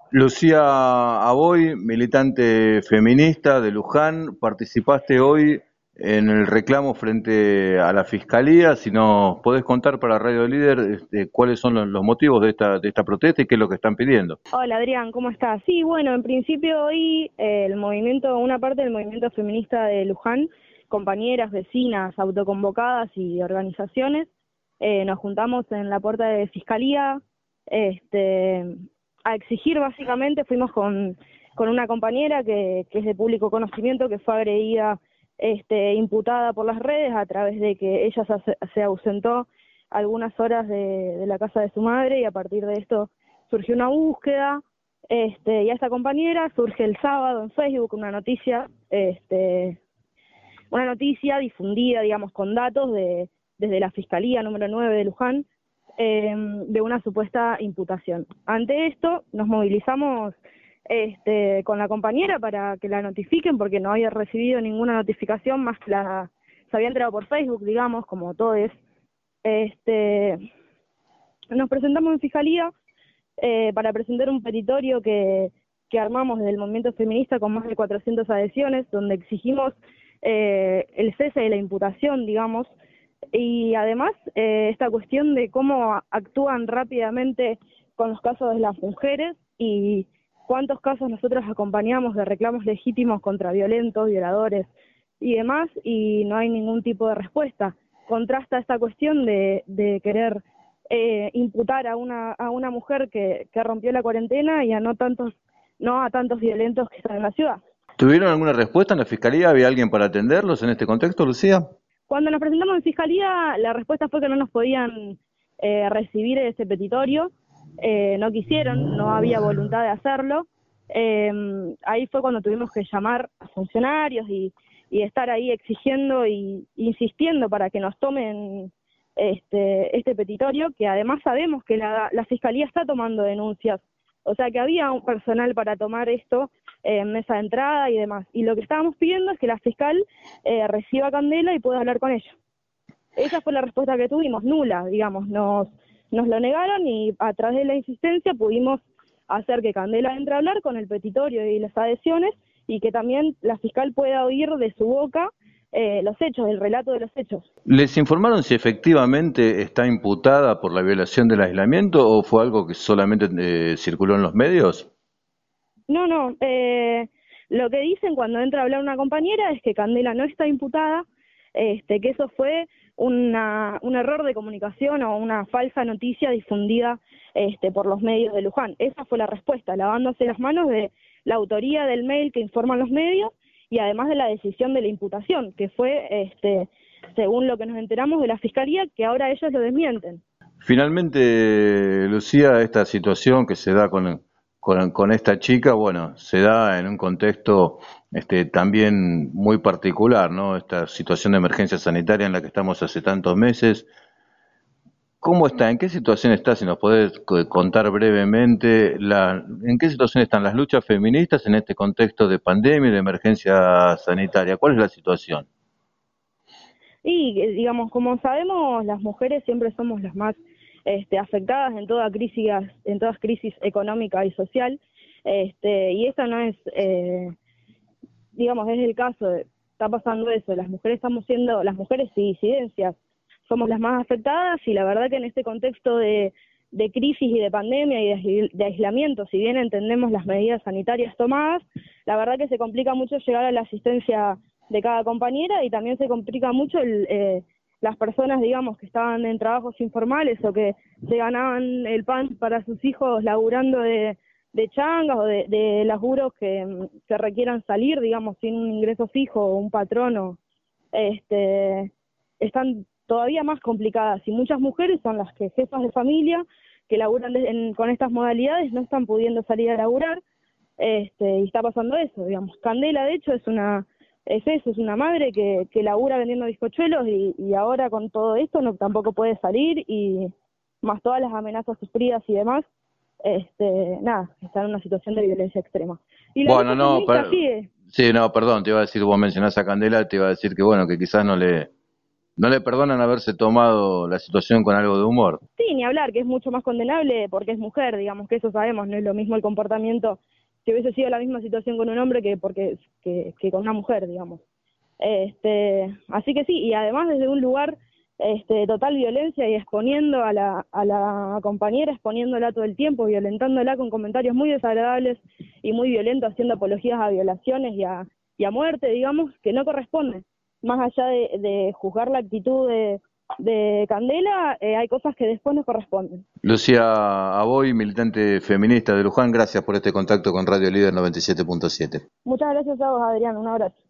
Lucía Aboy, militante feminista de Luján, participaste hoy en el reclamo frente a la Fiscalía. Si nos podés contar para Radio Líder cuáles son los motivos de esta protesta y qué es lo que están pidiendo. Hola Adrián, ¿cómo estás? Sí, bueno, en principio hoy el movimiento, una parte del movimiento feminista de Luján, compañeras, vecinas, autoconvocadas y organizaciones, nos juntamos en la puerta de Fiscalía este, a exigir básicamente, fuimos con una compañera que es de público conocimiento, que fue agredida, imputada por las redes a través de que ella se ausentó algunas horas de la casa de su madre y a partir de esto surgió una búsqueda, y a esta compañera surge el sábado en Facebook una noticia difundida, digamos, con datos desde la Fiscalía número 9 de Luján, de una supuesta imputación. Ante esto, nos movilizamos con la compañera para que la notifiquen, porque no había recibido ninguna notificación más que se había enterado por Facebook, digamos, como todo es. Nos presentamos en Fiscalía para presentar un petitorio que armamos desde el movimiento feminista con más de 400 adhesiones, donde exigimos el cese de la imputación, digamos, y además esta cuestión de cómo actúan rápidamente con los casos de las mujeres y cuántos casos nosotros acompañamos de reclamos legítimos contra violentos, violadores y demás, y no hay ningún tipo de respuesta. Contrasta esta cuestión de querer imputar a una mujer que rompió la cuarentena y a no a tantos violentos que están en la ciudad. ¿Tuvieron alguna respuesta en la Fiscalía? ¿Había alguien para atenderlos en este contexto, Lucía? Cuando nos presentamos en Fiscalía, la respuesta fue que no nos podían recibir ese petitorio, no quisieron, no había voluntad de hacerlo. Ahí fue cuando tuvimos que llamar a funcionarios y estar ahí exigiendo e insistiendo para que nos tomen este petitorio, que además sabemos que la Fiscalía está tomando denuncias, o sea que había un personal para tomar esto, mesa de entrada y demás. Y lo que estábamos pidiendo es que la fiscal reciba a Candela y pueda hablar con ella. Esa fue la respuesta que tuvimos, nula, digamos, nos lo negaron y a través de la insistencia pudimos hacer que Candela entre a hablar con el petitorio y las adhesiones y que también la fiscal pueda oír de su boca los hechos, el relato de los hechos. ¿Les informaron si efectivamente está imputada por la violación del aislamiento o fue algo que solamente circuló en los medios? No, lo que dicen cuando entra a hablar una compañera es que Candela no está imputada, que eso fue un error de comunicación o una falsa noticia difundida por los medios de Luján. Esa fue la respuesta, lavándose las manos de la autoría del mail que informan los medios y además de la decisión de la imputación, que fue, según lo que nos enteramos de la Fiscalía, que ahora ellos lo desmienten. Finalmente, Lucía, esta situación que se da con esta chica, bueno, se da en un contexto también muy particular, ¿no? Esta situación de emergencia sanitaria en la que estamos hace tantos meses. ¿Cómo está? ¿En qué situación está? Si nos podés contar brevemente, ¿en qué situación están las luchas feministas en este contexto de pandemia y de emergencia sanitaria? ¿Cuál es la situación? Y digamos, como sabemos, las mujeres siempre somos las más afectadas en toda crisis económica y social, y esta no es, digamos, es el caso, está pasando eso, las mujeres estamos siendo, las mujeres y disidencias, somos las más afectadas y la verdad que en este contexto de crisis y de pandemia y de aislamiento, si bien entendemos las medidas sanitarias tomadas, la verdad que se complica mucho llegar a la asistencia de cada compañera y también se complica mucho las personas, digamos, que estaban en trabajos informales o que se ganaban el pan para sus hijos laburando de changas o de laburos que requieran salir, digamos, sin un ingreso fijo o un patrono, están todavía más complicadas y muchas mujeres son las que jefas de familia que laburan con estas modalidades no están pudiendo salir a laburar, y está pasando eso, digamos. Candela, de hecho, es una madre que labura vendiendo bizcochuelos y ahora con todo esto tampoco puede salir y más todas las amenazas sufridas y demás, nada, está en una situación de violencia extrema. Y la Bueno, lucha no, feminista sigue. sí, no, perdón, te iba a decir, vos mencionás a Candela, te iba a decir que bueno, que quizás no le perdonan haberse tomado la situación con algo de humor. Sí, ni hablar, que es mucho más condenable porque es mujer, digamos, que eso sabemos, no es lo mismo el comportamiento si hubiese sido la misma situación con un hombre que con una mujer, digamos. Así que sí, y además desde un lugar de total violencia y exponiendo a la compañera, exponiéndola todo el tiempo, violentándola con comentarios muy desagradables y muy violentos, haciendo apologías a violaciones y a muerte, digamos, que no corresponde. Más allá de juzgar la actitud de Candela, hay cosas que después no corresponden. Lucía Aboy, militante feminista de Luján, gracias por este contacto con Radio Líder 97.7. Muchas gracias a vos, Adrián, un abrazo.